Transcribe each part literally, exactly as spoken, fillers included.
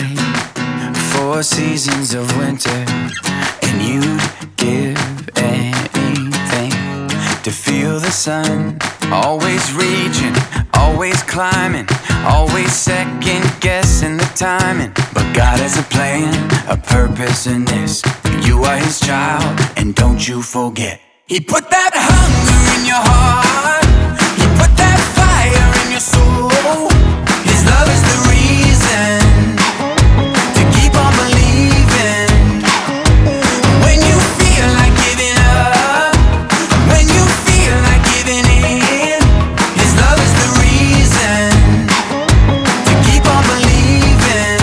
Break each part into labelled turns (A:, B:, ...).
A: night, four seasons of winter, and you'd give anything to feel the sun. Always reaching, always climbing, always second guessing the timing. But God has a plan, a purpose in this. You are His child, and don't you forget, He put that hunger in your heart, He put that fire in your soul. His love is the reason to keep on believing. When you feel like giving up, when you feel like giving in, His love is the reason to keep on believing.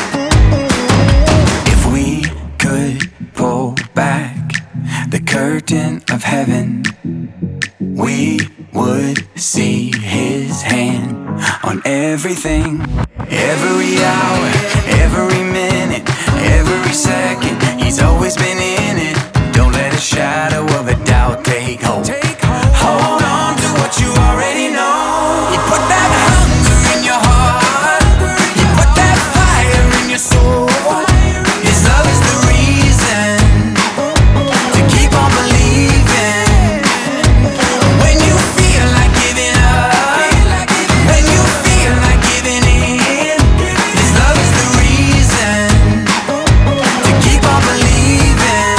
A: If we could pull back the curtain of heaven, we would see His hand on everything. Every hour, every minute, every second, He's always been in it. Don't let a shadow of a doubt take hold. Hold on to what you already know. He put that hunger in your heart, He put that fire in your soul. His love is the reason to keep on believing. When you feel like giving up, when you feel like giving in, His love is the reason to keep on believing.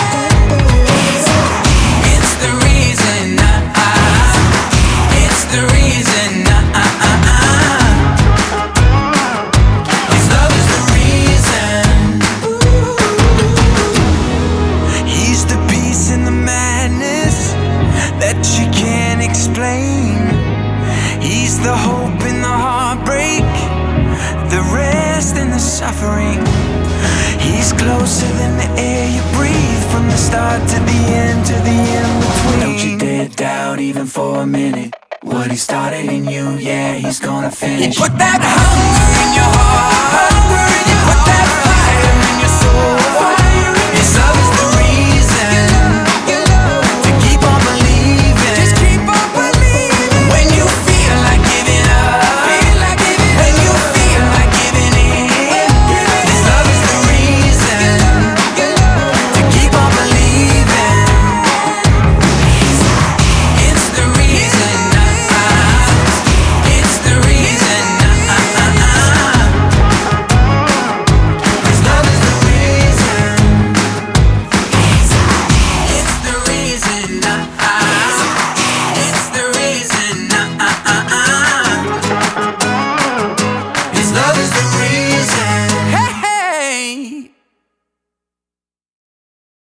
A: It's the reason, uh, uh, it's the reason, uh, uh, uh. His love is the reason. He's the peace in the madness that you can't explain. He's the hope in the heartbreak, the rest in the suffering. He's closer than the air you breathe, from the start to the end, to the in-between. Don't you dare doubt even for a minute what He started in you, yeah, He's gonna finish. He put that hunger in your heart,